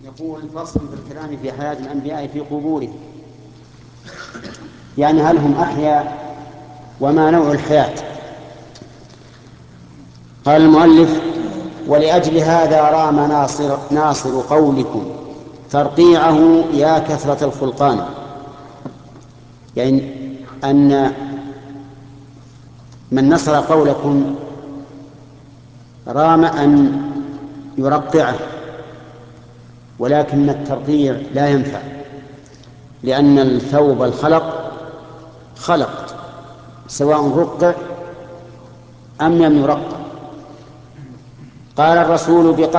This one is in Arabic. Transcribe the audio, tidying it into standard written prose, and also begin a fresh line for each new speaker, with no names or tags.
يقول فصل في الكلام في حياة الأنبياء في قبورهم، يعني هل هم أحياء وما نوع الحياة؟ قال المؤلف: ولأجل هذا رام ناصر قولكم ترقيعه يا كثرة الخلقان، يعني أن من نصر قولكم رام أن يرقعه، ولكن الترقيع لا ينفع، لأن الثوب الخلق خلق سواء رقع أم لم يرقع. قال الرسول